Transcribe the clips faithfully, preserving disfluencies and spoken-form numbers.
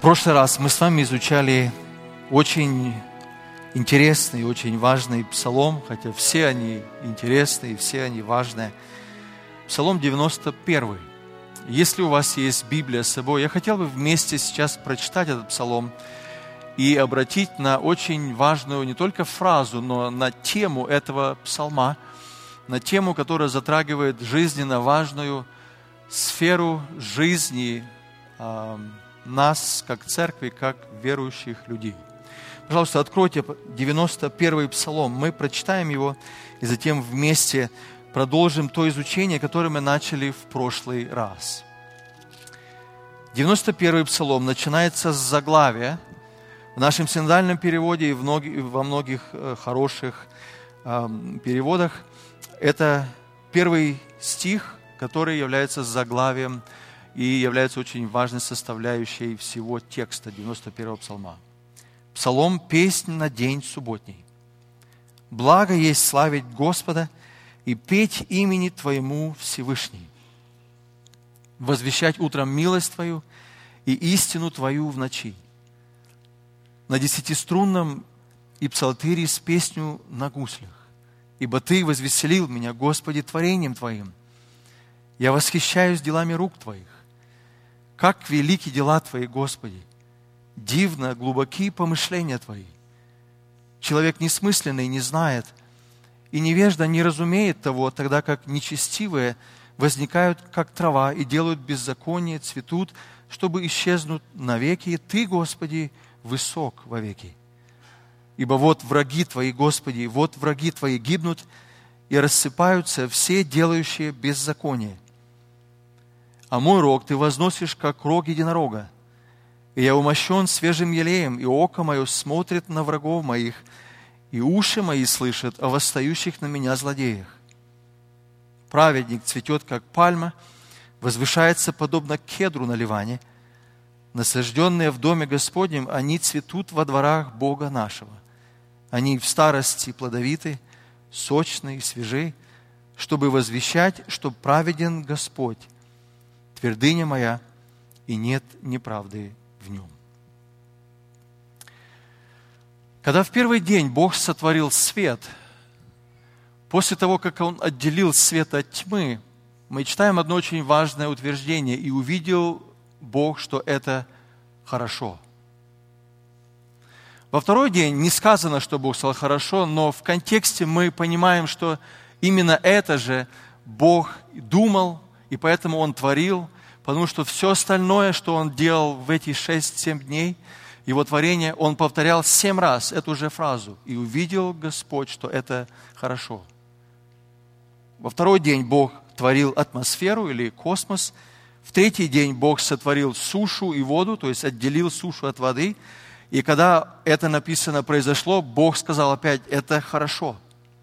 прошлый раз мы с вами изучали очень интересный, очень важный псалом, хотя все они интересные, все они важные. Псалом девяносто первый. Если у вас есть Библия с собой, я хотел бы вместе сейчас прочитать этот псалом и обратить на очень важную не только фразу, но на тему этого псалма, на тему, которая затрагивает жизненно важную сферу жизни э, нас, как церкви, как верующих людей. Пожалуйста, откройте девяносто первый псалом. Мы прочитаем его и затем вместе продолжим то изучение, которое мы начали в прошлый раз. девяносто первый псалом начинается с заглавия. В нашем синодальном переводе и во многих хороших э, переводах это первый стих, который является заглавием и является очень важной составляющей всего текста девяносто первого псалма. Псалом «Песнь на день субботний». «Благо есть славить Господа и петь имени Твоему Всевышний, возвещать утром милость Твою и истину Твою в ночи, на десятиструнном и псалтыре с песню на гуслях, ибо Ты возвеселил меня, Господи, творением Твоим. Я восхищаюсь делами рук Твоих. Как велики дела Твои, Господи! Дивно глубоки помышления Твои. Человек несмысленный не знает, и невежда не разумеет того, тогда как нечестивые возникают, как трава, и делают беззаконие, цветут, чтобы исчезнуть навеки. Ты, Господи, высок вовеки. Ибо вот враги Твои, Господи, вот враги Твои гибнут, и рассыпаются все делающие беззаконие. А мой рог Ты возносишь, как рог единорога. И я умощен свежим елеем, и око мое смотрит на врагов моих, и уши мои слышат о восстающих на меня злодеях. Праведник цветет, как пальма, возвышается, подобно кедру на Ливане. Насажденные в доме Господнем, они цветут во дворах Бога нашего. Они в старости плодовиты, сочны и свежи, чтобы возвещать, что праведен Господь, твердыня моя, и нет неправды в нем». Когда в первый день Бог сотворил свет, после того, как Он отделил свет от тьмы, мы читаем одно очень важное утверждение: «И увидел Бог, что это хорошо». Во второй день не сказано, что Бог сказал хорошо, но в контексте мы понимаем, что именно это же Бог думал, и поэтому Он творил, потому что все остальное, что Он делал в эти шесть-семь дней, Его творение, Он повторял семь раз эту же фразу: «И увидел Господь, что это хорошо». Во второй день Бог творил атмосферу или космос. В третий день Бог сотворил сушу и воду, то есть отделил сушу от воды. И когда это написано произошло, Бог сказал опять: «Это хорошо».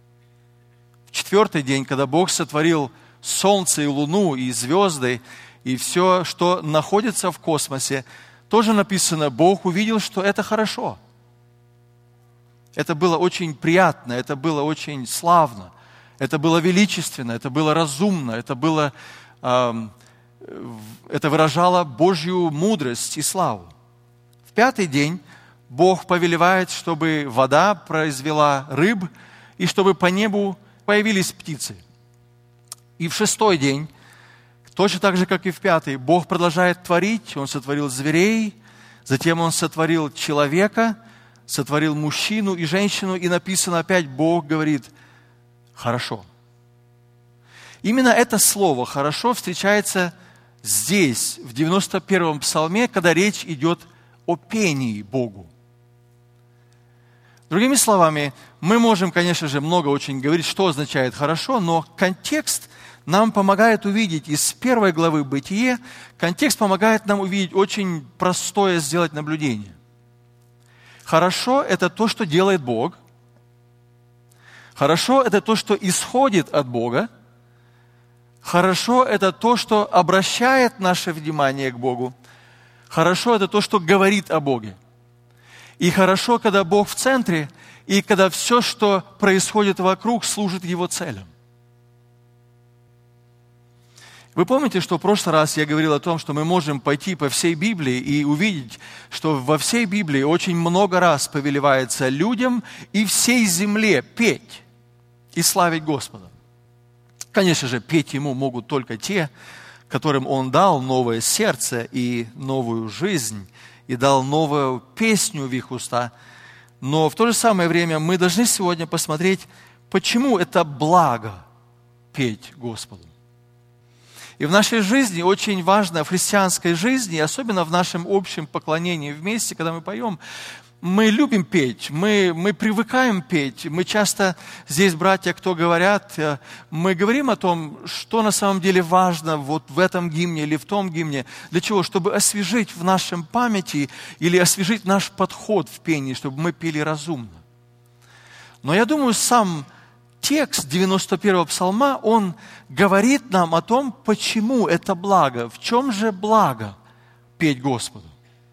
В четвертый день, когда Бог сотворил солнце и луну, и звезды, и все, что находится в космосе, тоже написано: Бог увидел, что это хорошо. Это было очень приятно, это было очень славно, это было величественно, это было разумно, это было, э, это выражало Божью мудрость и славу. В пятый день Бог повелевает, чтобы вода произвела рыб, и чтобы по небу появились птицы. И в шестой день, точно так же, как и в пятый, Бог продолжает творить. Он сотворил зверей, затем Он сотворил человека, сотворил мужчину и женщину, и написано опять, Бог говорит: «Хорошо». Именно это слово «хорошо» встречается здесь, в девяносто первом псалме, когда речь идет о пении Богу. Другими словами, мы можем, конечно же, много очень говорить, что означает «хорошо», но контекст нам помогает увидеть из первой главы Бытие, контекст помогает нам увидеть очень простое сделать наблюдение. Хорошо – это то, что делает Бог. Хорошо – это то, что исходит от Бога. Хорошо – это то, что обращает наше внимание к Богу. Хорошо – это то, что говорит о Боге. И хорошо, когда Бог в центре, и когда все, что происходит вокруг, служит Его целям. Вы помните, что в прошлый раз я говорил о том, что мы можем пойти по всей Библии и увидеть, что во всей Библии очень много раз повелевается людям и всей земле петь и славить Господа. Конечно же, петь Ему могут только те, которым Он дал новое сердце и новую жизнь, и дал новую песню в их уста. Но в то же самое время мы должны сегодня посмотреть, почему это благо петь Господу. И в нашей жизни очень важно, в христианской жизни, особенно в нашем общем поклонении вместе, когда мы поем, мы любим петь, мы, мы привыкаем петь. Мы часто, здесь братья, кто говорят, мы говорим о том, что на самом деле важно вот в этом гимне или в том гимне. Для чего? Чтобы освежить в нашем памяти или освежить наш подход в пении, чтобы мы пели разумно. Но я думаю, сам текст девяносто первого псалма, он говорит нам о том, почему это благо, в чем же благо петь Господу.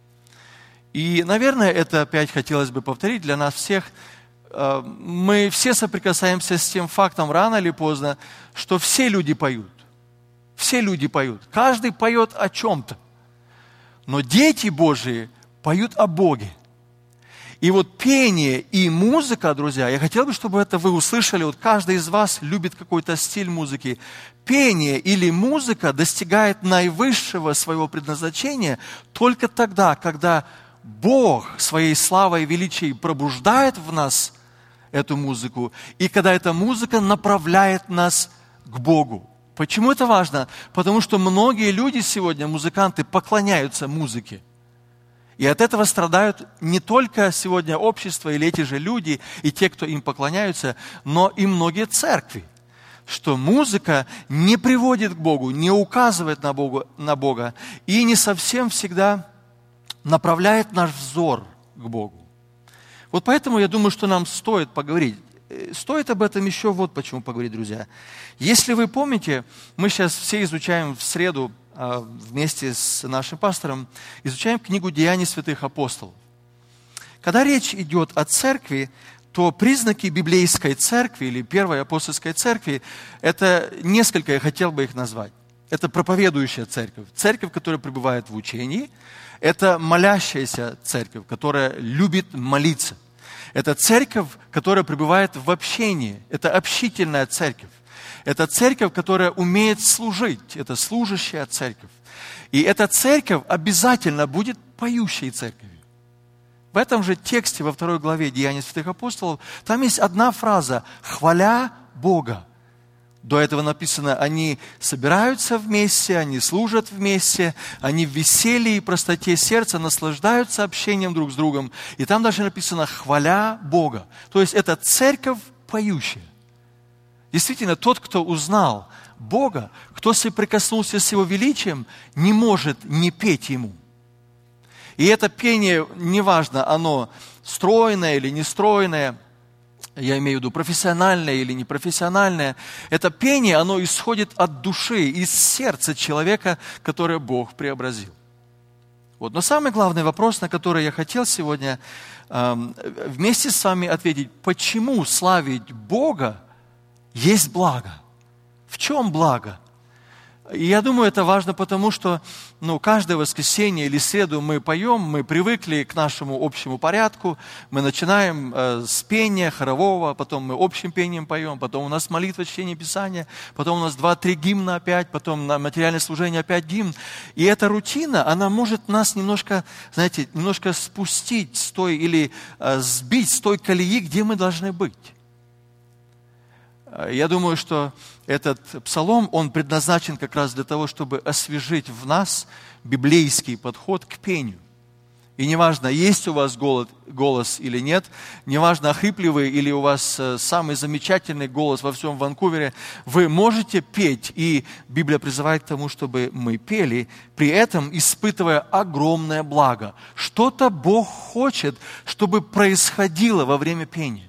И, наверное, это опять хотелось бы повторить для нас всех. Мы все соприкасаемся с тем фактом рано или поздно, что все люди поют. Все люди поют. Каждый поет о чем-то. Но дети Божии поют о Боге. И вот пение и музыка, друзья, я хотел бы, чтобы это вы услышали, вот каждый из вас любит какой-то стиль музыки. Пение или музыка достигает наивысшего своего предназначения только тогда, когда Бог своей славой и величием пробуждает в нас эту музыку, и когда эта музыка направляет нас к Богу. Почему это важно? Потому что многие люди сегодня, музыканты, поклоняются музыке. И от этого страдают не только сегодня общество или эти же люди, и те, кто им поклоняются, но и многие церкви. Что музыка не приводит к Богу, не указывает на Бога, на Бога и не совсем всегда направляет наш взор к Богу. Вот поэтому я думаю, что нам стоит поговорить. Стоит об этом еще вот почему поговорить, друзья. Если вы помните, мы сейчас все изучаем в среду вместе с нашим пастором, изучаем книгу «Деяний святых апостолов». Когда речь идет о церкви, то признаки библейской церкви или первой апостольской церкви, это несколько, я хотел бы их назвать. Это проповедующая церковь, церковь, которая пребывает в учении. Это молящаяся церковь, которая любит молиться. Это церковь, которая пребывает в общении. Это общительная церковь. Это церковь, которая умеет служить. Это служащая церковь. И эта церковь обязательно будет поющей церковью. В этом же тексте, во второй главе Деяний святых апостолов, там есть одна фраза «хваля Бога». До этого написано, они собираются вместе, они служат вместе, они в веселье и простоте сердца наслаждаются общением друг с другом. И там даже написано «хваля Бога». То есть это церковь поющая. Действительно, тот, кто узнал Бога, кто соприкоснулся с Его величием, не может не петь Ему. И это пение, неважно, оно стройное или нестройное, я имею в виду профессиональное или непрофессиональное, это пение, оно исходит от души, из сердца человека, которое Бог преобразил. Вот. Но самый главный вопрос, на который я хотел сегодня э, вместе с вами ответить, почему славить Бога есть благо? В чем благо? И я думаю, это важно потому, что ну, каждое воскресенье или среду мы поем, мы привыкли к нашему общему порядку, мы начинаем э, с пения хорового, потом мы общим пением поем, потом у нас молитва, чтение Писания, потом у нас два-три гимна опять, потом на материальное служение опять гимн. И эта рутина, она может нас немножко, знаете, немножко спустить с той или э, сбить с той колеи, где мы должны быть. Я думаю, что этот псалом, он предназначен как раз для того, чтобы освежить в нас библейский подход к пению. И неважно, есть у вас голос, голос или нет, неважно, охрипли вы или у вас самый замечательный голос во всем Ванкувере, вы можете петь, и Библия призывает к тому, чтобы мы пели, при этом испытывая огромное благо. Что-то Бог хочет, чтобы происходило во время пения.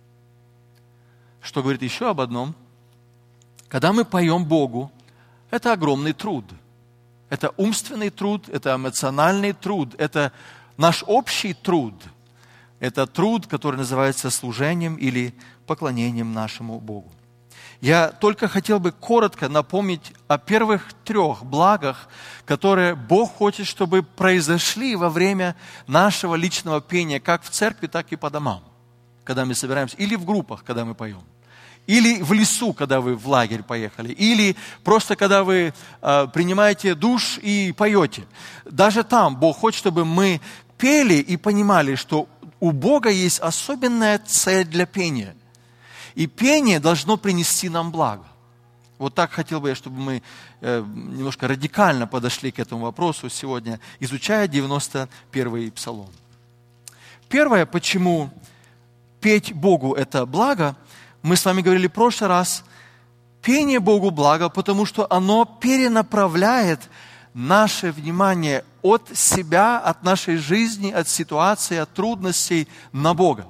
Что говорит еще об одном? Когда мы поем Богу, это огромный труд. Это умственный труд, это эмоциональный труд, это наш общий труд. Это труд, который называется служением или поклонением нашему Богу. Я только хотел бы коротко напомнить о первых трех благах, которые Бог хочет, чтобы произошли во время нашего личного пения, как в церкви, так и по домам, когда мы собираемся, или в группах, когда мы поем, или в лесу, когда вы в лагерь поехали, или просто когда вы э, принимаете душ и поете. Даже там Бог хочет, чтобы мы пели и понимали, что у Бога есть особенная цель для пения. И пение должно принести нам благо. Вот так хотел бы я, чтобы мы э, немножко радикально подошли к этому вопросу сегодня, изучая девяносто первый псалом. Первое, почему петь Богу – это благо, мы с вами говорили в прошлый раз, пение Богу благо, потому что оно перенаправляет наше внимание от себя, от нашей жизни, от ситуации, от трудностей на Бога.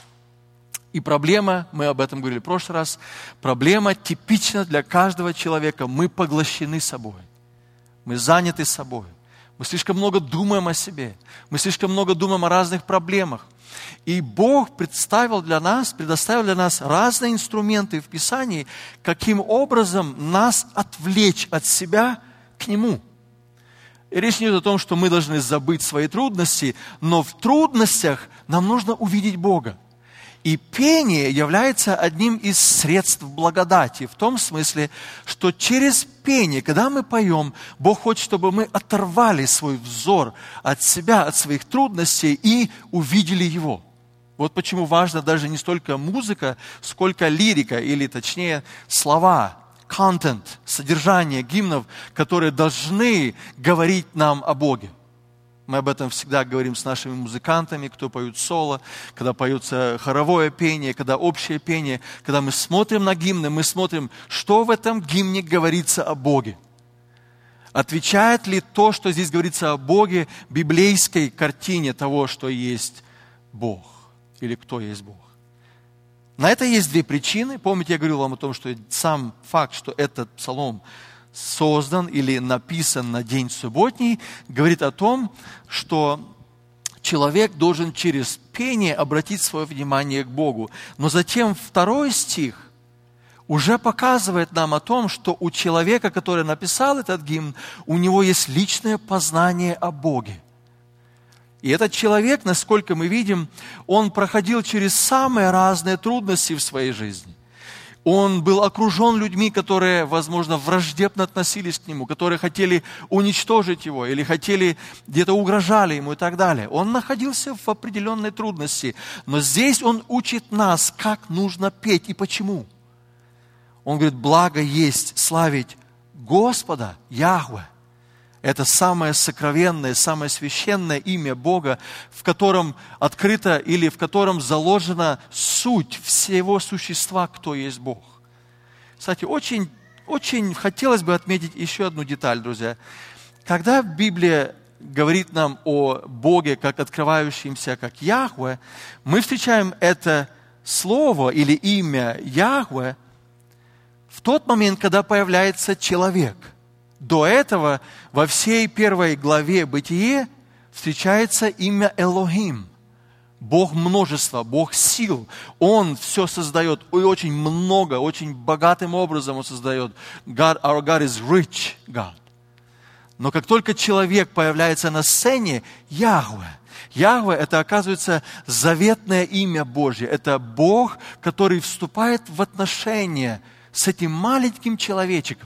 И проблема, мы об этом говорили в прошлый раз, проблема типична для каждого человека. Мы поглощены собой, мы заняты собой, мы слишком много думаем о себе, мы слишком много думаем о разных проблемах. И Бог представил для нас, предоставил для нас разные инструменты в Писании, каким образом нас отвлечь от себя к Нему. И речь не идет о том, что мы должны забыть свои трудности, но в трудностях нам нужно увидеть Бога. И пение является одним из средств благодати, в том смысле, что через пение, когда мы поем, Бог хочет, чтобы мы оторвали свой взор от себя, от своих трудностей и увидели Его. Вот почему важно даже не столько музыка, сколько лирика, или точнее слова, контент, содержание гимнов, которые должны говорить нам о Боге. Мы об этом всегда говорим с нашими музыкантами, кто поют соло, когда поется хоровое пение, когда общее пение. Когда мы смотрим на гимны, мы смотрим, что в этом гимне говорится о Боге. Отвечает ли то, что здесь говорится о Боге, библейской картине того, что есть Бог или кто есть Бог? На это есть две причины. Помните, я говорил вам о том, что сам факт, что этот псалом создан или написан на день субботний, говорит о том, что человек должен через пение обратить свое внимание к Богу. Но затем второй стих уже показывает нам о том, что у человека, который написал этот гимн, у него есть личное познание о Боге. И этот человек, насколько мы видим, он проходил через самые разные трудности в своей жизни. Он был окружен людьми, которые, возможно, враждебно относились к нему, которые хотели уничтожить его или хотели, где-то угрожали ему и так далее. Он находился в определенной трудности. Но здесь он учит нас, как нужно петь и почему. Он говорит, благо есть славить Господа, Яхве. Это самое сокровенное, самое священное имя Бога, в котором открыто или в котором заложена суть всего существа, кто есть Бог. Кстати, очень, очень хотелось бы отметить еще одну деталь, друзья. Когда Библия говорит нам о Боге, как открывающемся, как Яхве, мы встречаем это слово или имя Яхве в тот момент, когда появляется человек. До этого во всей первой главе Бытие встречается имя Элохим. Бог множества, Бог сил. Он все создает, и очень много, очень богатым образом Он создает. God, our God is rich God. Но как только человек появляется на сцене, Яхве. Яхве – это, оказывается, заветное имя Божье. Это Бог, который вступает в отношения с этим маленьким человечиком.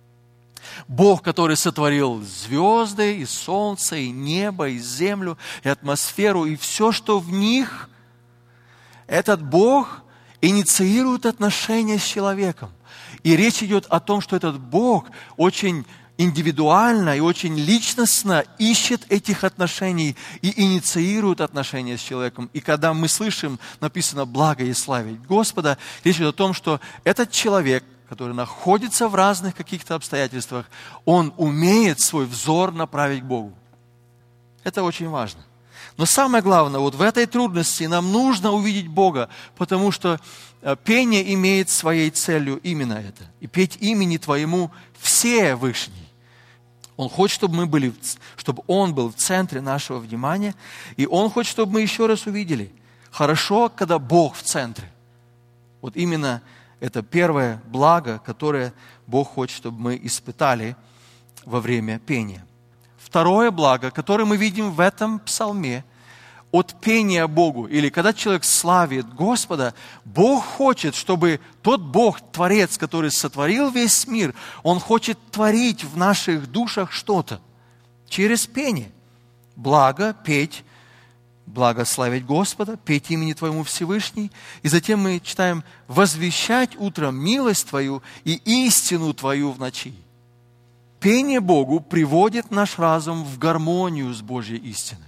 Бог, который сотворил звезды, и солнце, и небо, и землю, и атмосферу, и все, что в них, этот Бог инициирует отношения с человеком. И речь идет о том, что этот Бог очень индивидуально и очень личностно ищет этих отношений и инициирует отношения с человеком. И когда мы слышим, написано «благо и славить Господа», речь идет о том, что этот человек, который находится в разных каких-то обстоятельствах, он умеет свой взор направить к Богу. Это очень важно. Но самое главное, вот в этой трудности нам нужно увидеть Бога, потому что пение имеет своей целью именно это. И петь имени Твоему Всевышний. Он хочет, чтобы мы были, чтобы Он был в центре нашего внимания, и Он хочет, чтобы мы еще раз увидели. Хорошо, когда Бог в центре. Вот именно Это первое благо, которое Бог хочет, чтобы мы испытали во время пения. Второе благо, которое мы видим в этом псалме, от пения Богу, или когда человек славит Господа, Бог хочет, чтобы тот Бог, Творец, который сотворил весь мир, Он хочет творить в наших душах что-то через пение. Благо петь, благословить Господа, петь имени Твоему Всевышний. И затем мы читаем: «Возвещать утром милость Твою и истину Твою в ночи». Пение Богу приводит наш разум в гармонию с Божьей истиной.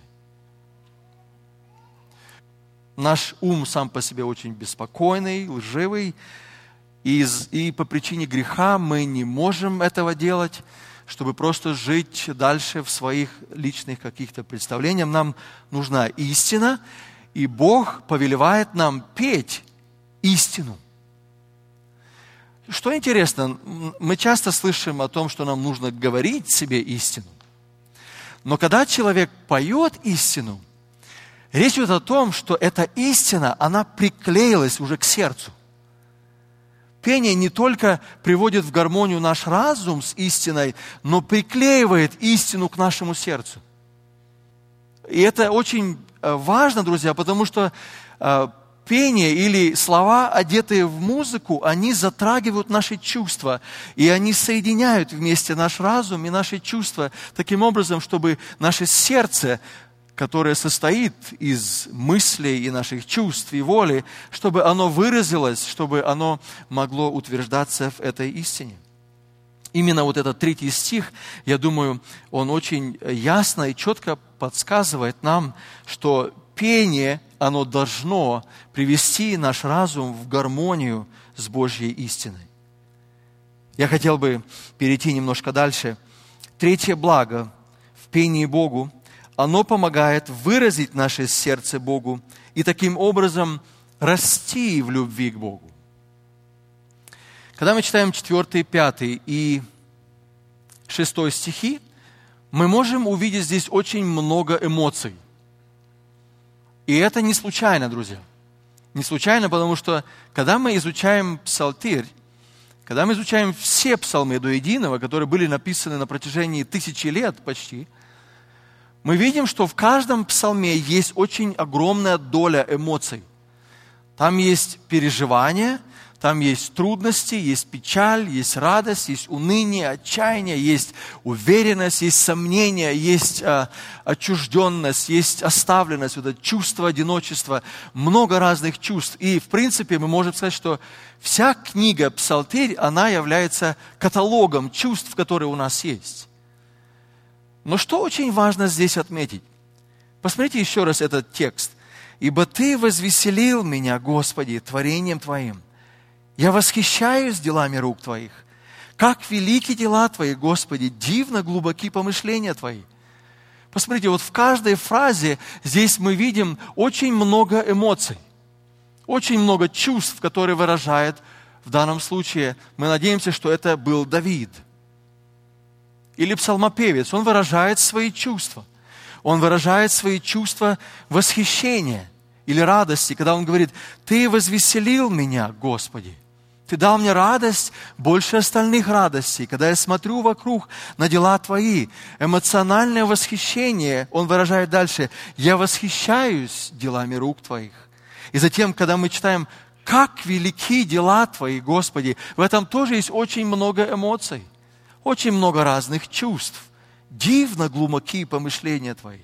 Наш ум сам по себе очень беспокойный, лживый, и, и по причине греха мы не можем этого делать, чтобы просто жить дальше в своих личных каких-то представлениях. Нам нужна истина, и Бог повелевает нам петь истину. Что интересно, мы часто слышим о том, что нам нужно говорить себе истину. Но когда человек поет истину, речь идет о том, что эта истина, она приклеилась уже к сердцу. Пение не только приводит в гармонию наш разум с истиной, но приклеивает истину к нашему сердцу. И это очень важно, друзья, потому что пение или слова, одетые в музыку, они затрагивают наши чувства, и они соединяют вместе наш разум и наши чувства таким образом, чтобы наше сердце, которое состоит из мыслей и наших чувств и воли, чтобы оно выразилось, чтобы оно могло утверждаться в этой истине. Именно вот этот третий стих, я думаю, он очень ясно и четко подсказывает нам, что пение, оно должно привести наш разум в гармонию с Божьей истиной. Я хотел бы перейти немножко дальше. Третье благо в пении Богу, оно помогает выразить наше сердце Богу и таким образом расти в любви к Богу. Когда мы читаем четвертый, пятый и шестой стихи, мы можем увидеть здесь очень много эмоций. И это не случайно, друзья. Не случайно, потому что, когда мы изучаем псалтирь, когда мы изучаем все псалмы до единого, которые были написаны на протяжении тысячи лет почти, мы видим, что в каждом псалме есть очень огромная доля эмоций. Там есть переживания, там есть трудности, есть печаль, есть радость, есть уныние, отчаяние, есть уверенность, есть сомнение, есть а, отчужденность, есть оставленность, вот это чувство одиночества, много разных чувств. И, в принципе, мы можем сказать, что вся книга «Псалтирь», она является каталогом чувств, которые у нас есть. Но что очень важно здесь отметить? Посмотрите еще раз этот текст. «Ибо Ты возвеселил меня, Господи, творением Твоим. Я восхищаюсь делами рук Твоих. Как велики дела Твои, Господи, дивно глубоки помышления Твои». Посмотрите, вот в каждой фразе здесь мы видим очень много эмоций, очень много чувств, которые выражает в данном случае. Мы надеемся, что это был Давид. Или псалмопевец, он выражает свои чувства. Он выражает свои чувства восхищения или радости, когда он говорит: «Ты возвеселил меня, Господи». Ты дал мне радость больше остальных радостей, когда я смотрю вокруг на дела Твои. Эмоциональное восхищение, он выражает дальше: «Я восхищаюсь делами рук Твоих». И затем, когда мы читаем: «Как велики дела Твои, Господи», в этом тоже есть очень много эмоций, очень много разных чувств. Дивно глубоки помышления Твои.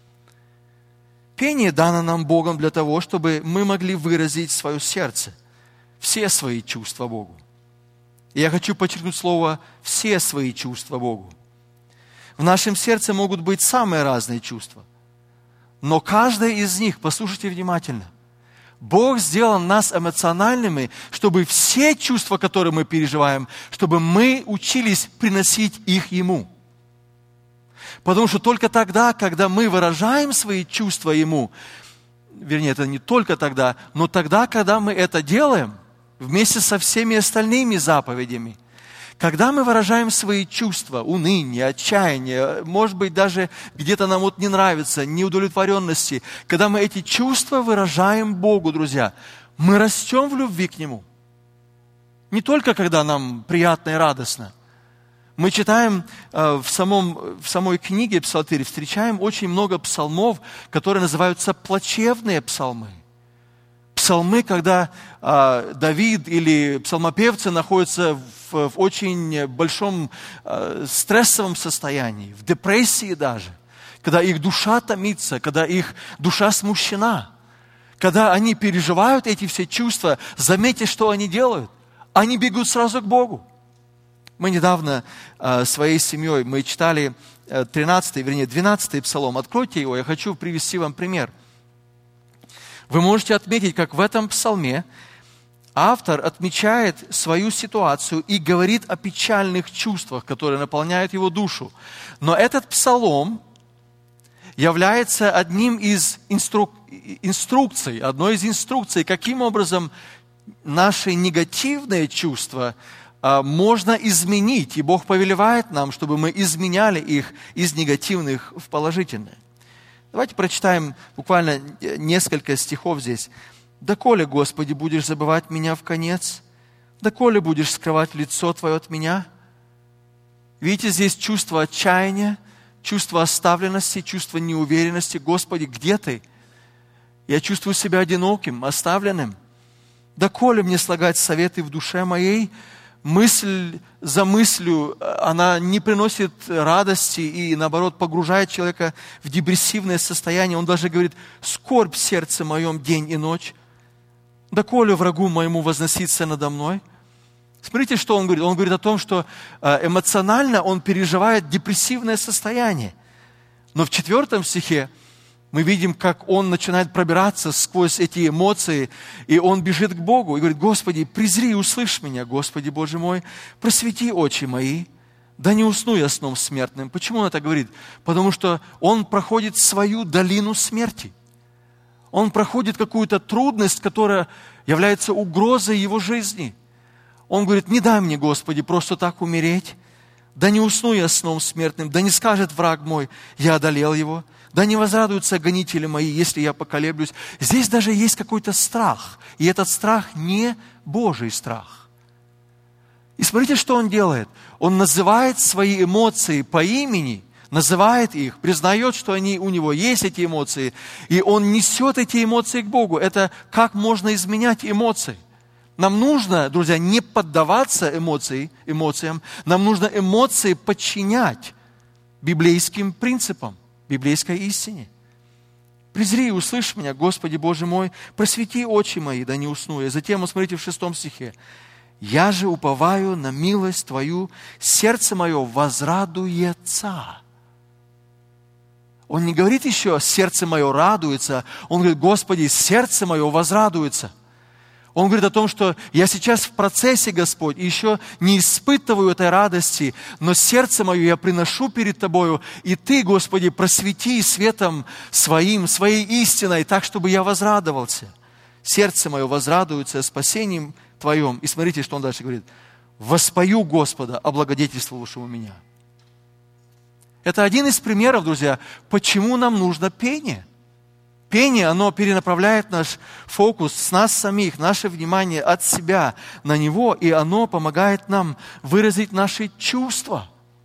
Пение дано нам Богом для того, чтобы мы могли выразить свое сердце, все свои чувства Богу. И я хочу подчеркнуть слово «все свои чувства Богу». В нашем сердце могут быть самые разные чувства, но каждое из них, послушайте внимательно, Бог сделал нас эмоциональными, чтобы все чувства, которые мы переживаем, чтобы мы учились приносить их Ему. Потому что только тогда, когда мы выражаем свои чувства Ему, вернее, это не только тогда, но тогда, когда мы это делаем, вместе со всеми остальными заповедями, когда мы выражаем свои чувства, уныние, отчаяние, может быть, даже где-то нам вот не нравится, неудовлетворенности, когда мы эти чувства выражаем Богу, друзья, мы растем в любви к Нему. Не только когда нам приятно и радостно. Мы читаем в, самом, в самой книге Псалтирь, встречаем очень много псалмов, которые называются плачевные псалмы. Псалмы, когда э, Давид или псалмопевцы находятся в, в очень большом э, стрессовом состоянии, в депрессии даже, когда их душа томится, когда их душа смущена, когда они переживают эти все чувства, заметьте, что они делают. Они бегут сразу к Богу. Мы недавно э, своей семьей, мы читали э, тринадцатый, вернее, двенадцатый псалом. Откройте его, я хочу привести вам пример. Вы можете отметить, как в этом псалме автор отмечает свою ситуацию и говорит о печальных чувствах, которые наполняют его душу. Но этот псалом является одним из инструк... инструкций, одной из инструкций, каким образом наши негативные чувства а, можно изменить. И Бог повелевает нам, чтобы мы изменяли их из негативных в положительные. Давайте прочитаем буквально несколько стихов здесь. «Доколе, Господи, будешь забывать меня вконец? Доколе будешь скрывать лицо Твое от меня?» Видите, здесь чувство отчаяния, чувство оставленности, чувство неуверенности. Господи, где Ты? Я чувствую себя одиноким, оставленным. Доколе мне слагать советы в душе моей? Мысль за мыслью, она не приносит радости и, наоборот, погружает человека в депрессивное состояние. Он даже говорит: «Скорбь в сердце моем день и ночь. Доколе врагу моему возноситься надо мной?» Смотрите, что он говорит. Он говорит о том, что эмоционально он переживает депрессивное состояние. Но в четвертом стихе мы видим, как он начинает пробираться сквозь эти эмоции, и он бежит к Богу и говорит: «Господи, презри и услышь меня, Господи Боже мой, просвети очи мои, да не усну я сном смертным». Почему он это говорит? Потому что он проходит свою долину смерти. Он проходит какую-то трудность, которая является угрозой его жизни. Он говорит: «Не дай мне, Господи, просто так умереть, да не усну я сном смертным, да не скажет враг мой: я одолел его. Да не возрадуются гонители мои, если я поколеблюсь». Здесь даже есть какой-то страх. И этот страх не Божий страх. И смотрите, что он делает. Он называет свои эмоции по имени, называет их, признает, что они, у него есть эти эмоции. И он несет эти эмоции к Богу. Это как можно изменять эмоции. Нам нужно, друзья, не поддаваться эмоции, эмоциям. Нам нужно эмоции подчинять библейским принципам, библейской истине. «Презри и услышь меня, Господи Боже мой, просвети очи мои, да не усну я». Затем, вот смотрите, в шестом стихе. «Я же уповаю на милость Твою, сердце мое возрадуется». Он не говорит еще: «сердце мое радуется». Он говорит: «Господи, сердце мое возрадуется». Он говорит о том, что я сейчас в процессе, Господь, и еще не испытываю этой радости, но сердце мое я приношу перед Тобою, и Ты, Господи, просвети светом Своим, Своей истиной, так, чтобы я возрадовался. Сердце мое возрадуется спасением Твоем. И смотрите, что он дальше говорит. «Воспою Господа, облагодетельствовавшего меня». Это один из примеров, друзья, почему нам нужно пение. Пение, оно перенаправляет наш фокус с нас самих, наше внимание от себя на него, и оно помогает нам выразить наши чувства.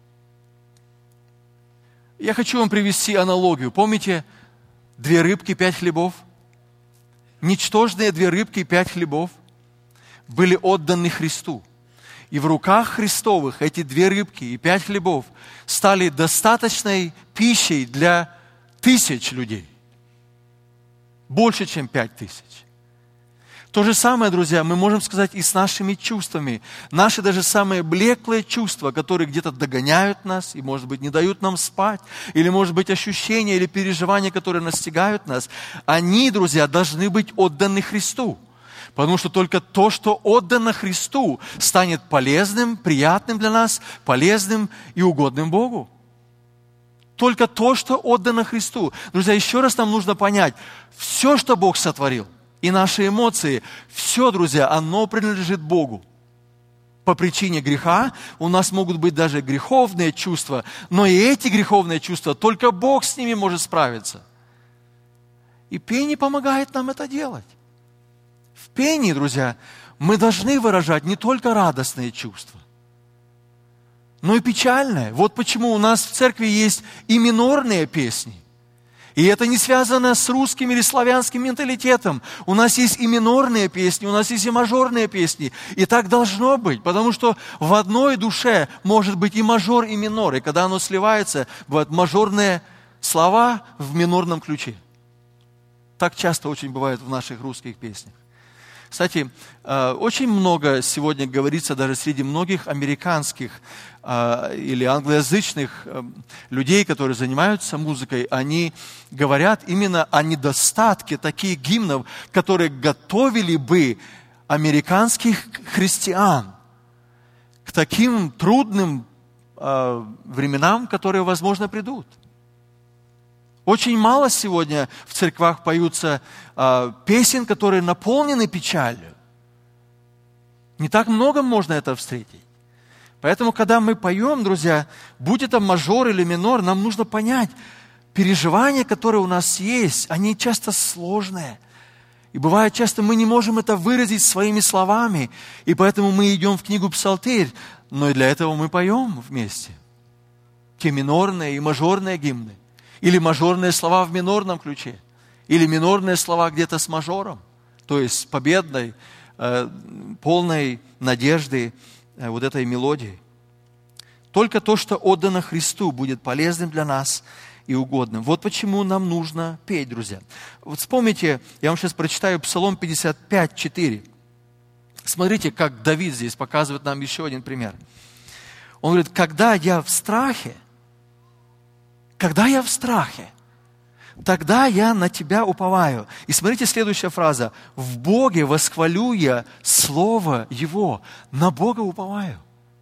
Я хочу вам привести аналогию. Помните, две рыбки, пять хлебов? Ничтожные две рыбки и пять хлебов были отданы Христу. И в руках Христовых эти две рыбки и пять хлебов стали достаточной пищей для тысяч людей. Больше, чем пять тысяч. То же самое, друзья, мы можем сказать и с нашими чувствами. Наши даже самые блеклые чувства, которые где-то догоняют нас и, может быть, не дают нам спать, или, может быть, ощущения или переживания, которые настигают нас, они, друзья, должны быть отданы Христу. Потому что только то, что отдано Христу, станет полезным, приятным для нас, полезным и угодным Богу. Только то, что отдано Христу. Друзья, еще раз нам нужно понять, все, что Бог сотворил, и наши эмоции, все, друзья, оно принадлежит Богу. По причине греха у нас могут быть даже греховные чувства, но и эти греховные чувства, только Бог с ними может справиться. И пение помогает нам это делать. В пении, друзья, мы должны выражать не только радостные чувства, но и печальные. Вот почему у нас в церкви есть и минорные песни. И это не связано с русским или славянским менталитетом. У нас есть и минорные песни, у нас есть и мажорные песни. И так должно быть, потому что в одной душе может быть и мажор, и минор. И когда оно сливается, бывают мажорные слова в минорном ключе. Так часто очень бывает в наших русских песнях. Кстати, очень много сегодня говорится даже среди многих американских или англоязычных людей, которые занимаются музыкой, они говорят именно о недостатке таких гимнов, которые готовили бы американских христиан к таким трудным временам, которые, возможно, придут. Очень мало сегодня в церквах поются э, песен, которые наполнены печалью. Не так много можно это встретить. Поэтому, когда мы поем, друзья, будь это мажор или минор, нам нужно понять, переживания, которые у нас есть, они часто сложные. И бывает часто мы не можем это выразить своими словами, и поэтому мы идем в книгу Псалтырь, но и для этого мы поем вместе. Те минорные и мажорные гимны. Или мажорные слова в минорном ключе. Или минорные слова где-то с мажором. То есть с победной, э, полной надежды э, вот этой мелодии. Только то, что отдано Христу, будет полезным для нас и угодным. Вот почему нам нужно петь, друзья. Вот вспомните, я вам сейчас прочитаю Псалом пятьдесят пять, четыре. Смотрите, как Давид здесь показывает нам еще один пример. Он говорит, когда я в страхе, Когда я в страхе, тогда я на Тебя уповаю. И смотрите следующая фраза. В Боге восхвалю я Слово Его. На Бога уповаю.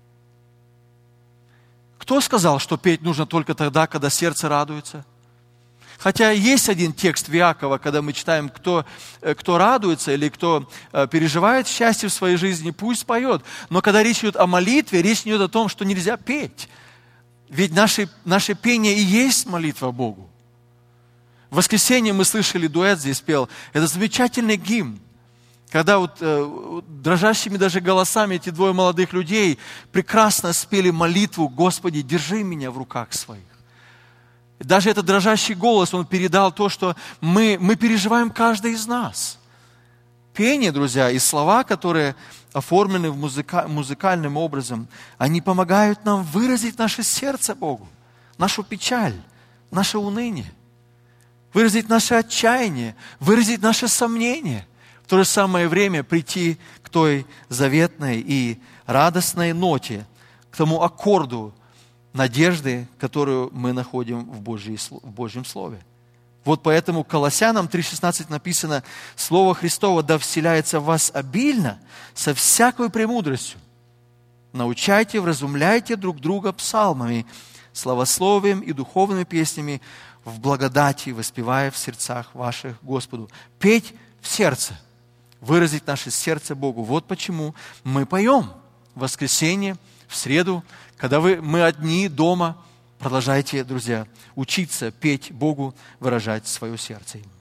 Кто сказал, что петь нужно только тогда, когда сердце радуется? Хотя есть один текст Иакова, когда мы читаем, кто, кто радуется или кто переживает счастье в своей жизни, пусть поет. Но когда речь идет о молитве, речь идет о том, что нельзя петь. Ведь наше, наше пение и есть молитва Богу. В воскресенье мы слышали, дуэт здесь пел. Это замечательный гимн. Когда вот э, дрожащими даже голосами эти двое молодых людей прекрасно спели молитву: «Господи, держи меня в руках своих». Даже этот дрожащий голос, он передал то, что мы, мы переживаем каждый из нас. Пение, друзья, и слова, которые оформлены в музыка, музыкальным образом, они помогают нам выразить наше сердце Богу, нашу печаль, наше уныние, выразить наше отчаяние, выразить наше сомнение, в то же самое время прийти к той заветной и радостной ноте, к тому аккорду надежды, которую мы находим в, Божьей, в Божьем Слове. Вот поэтому Колоссянам три шестнадцать написано: «Слово Христово да вселяется в вас обильно, со всякой премудростью. Научайте, вразумляйте друг друга псалмами, славословием и духовными песнями в благодати, воспевая в сердцах ваших Господу». Петь в сердце, выразить наше сердце Богу. Вот почему мы поем в воскресенье, в среду, когда вы, мы одни дома. Продолжайте, друзья, учиться петь Богу, выражать свое сердце Ему.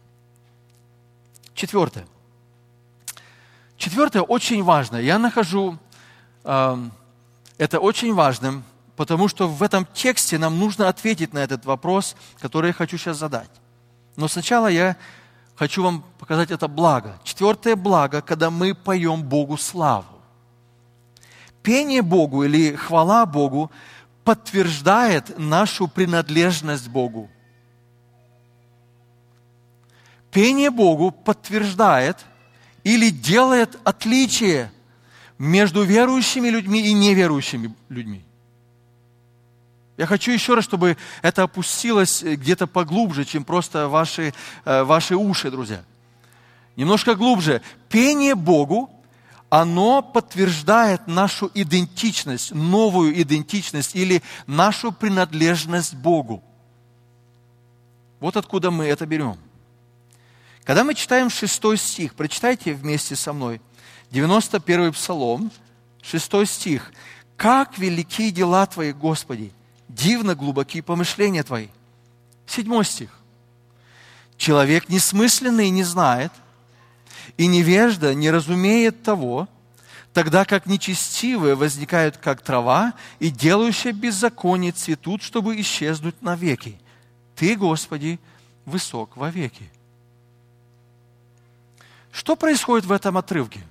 Четвертое. Четвертое очень важно. Я нахожу э, это очень важным, потому что в этом тексте нам нужно ответить на этот вопрос, который я хочу сейчас задать. Но сначала я хочу вам показать это благо. Четвертое благо, когда мы поем Богу славу. Пение Богу или хвала Богу подтверждает нашу принадлежность Богу. Пение Богу подтверждает или делает отличие между верующими людьми и неверующими людьми. Я хочу еще раз, чтобы это опустилось где-то поглубже, чем просто ваши, ваши уши, друзья. Немножко глубже. Пение Богу, оно подтверждает нашу идентичность, новую идентичность или нашу принадлежность Богу. Вот откуда мы это берем. Когда мы читаем шестой стих, прочитайте вместе со мной, девяносто первый Псалом, шестой стих. «Как велики дела Твои, Господи, дивно глубоки помышления Твои». Седьмой стих. «Человек несмысленный не знает, и невежда не разумеет того, тогда как нечестивые возникают, как трава, и делающие беззаконие цветут, чтобы исчезнуть навеки. Ты, Господи, высок вовеки». Что происходит в этом отрывке?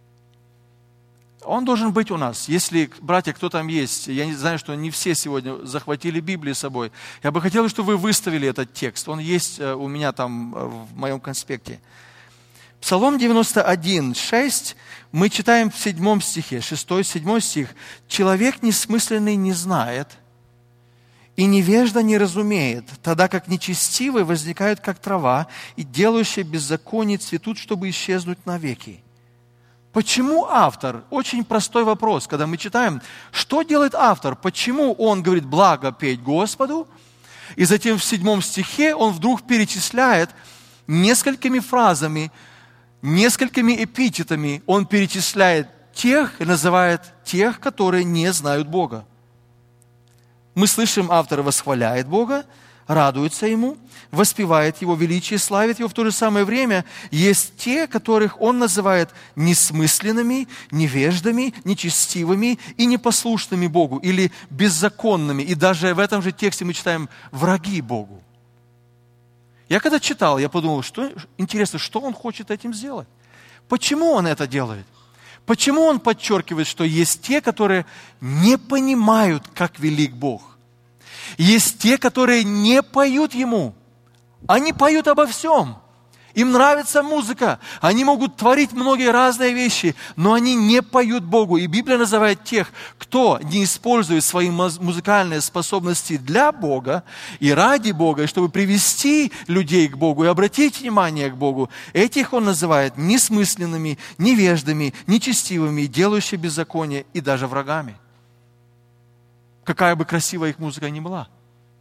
Он должен быть у нас. Если, братья, кто там есть, я не знаю, что не все сегодня захватили Библию с собой. Я бы хотел, чтобы вы выставили этот текст. Он есть у меня там в моем конспекте. Псалом девяносто один, шесть, мы читаем в седьмом стихе, шестой, седьмой стих. «Человек несмысленный не знает, и невежда не разумеет, тогда как нечестивые возникают, как трава, и делающие беззаконие цветут, чтобы исчезнуть навеки». Почему автор? Очень простой вопрос, когда мы читаем, что делает автор? Почему он говорит «благо петь Господу», и затем в седьмом стихе он вдруг перечисляет несколькими фразами, несколькими эпитетами, он перечисляет тех и называет тех, которые не знают Бога. Мы слышим, автор восхваляет Бога, радуется Ему, воспевает Его величие, славит Его. В то же самое время есть те, которых Он называет несмысленными, невеждами, нечестивыми и непослушными Богу, или беззаконными. И даже в этом же тексте мы читаем «враги Богу». Я когда читал, я подумал, что интересно, что Он хочет этим сделать? Почему Он это делает? Почему Он подчеркивает, что есть те, которые не понимают, как велик Бог? Есть те, которые не поют Ему. Они поют обо всем. Им нравится музыка. Они могут творить многие разные вещи, но они не поют Богу. И Библия называет тех, кто не использует свои музыкальные способности для Бога и ради Бога, и чтобы привести людей к Богу и обратить внимание к Богу. Этих Он называет несмысленными, невеждами, нечестивыми, делающими беззаконие и даже врагами. Какая бы красивая их музыка ни была.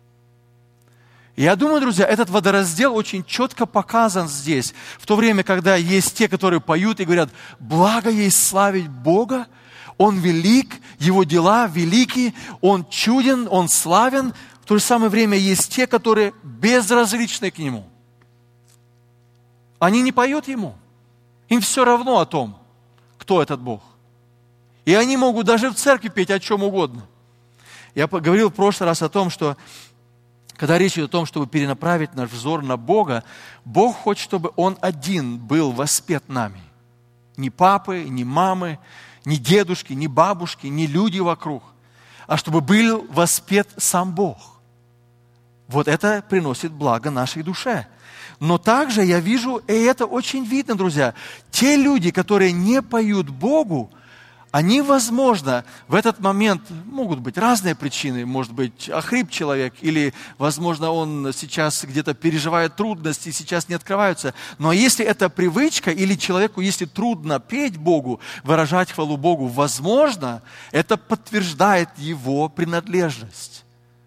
Я думаю, друзья, этот водораздел очень четко показан здесь. В то время, когда есть те, которые поют и говорят, благо есть славить Бога, Он велик, Его дела велики, Он чуден, Он славен. В то же самое время есть те, которые безразличны к Нему. Они не поют Ему. Им все равно о том, кто этот Бог. И они могут даже в церкви петь о чем угодно. Я говорил в прошлый раз о том, что когда речь идет о том, чтобы перенаправить наш взор на Бога, Бог хочет, чтобы Он один был воспет нами. Ни папы, ни мамы, ни дедушки, ни бабушки, ни люди вокруг, а чтобы был воспет сам Бог. Вот это приносит благо нашей душе. Но также я вижу, и это очень видно, друзья, те люди, которые не поют Богу, они, возможно, в этот момент, могут быть разные причины, может быть, охрип человек, или, возможно, он сейчас где-то переживает трудности, сейчас не открываются. Но если это привычка, или человеку, если трудно петь Богу, выражать хвалу Богу, возможно, это подтверждает его принадлежность.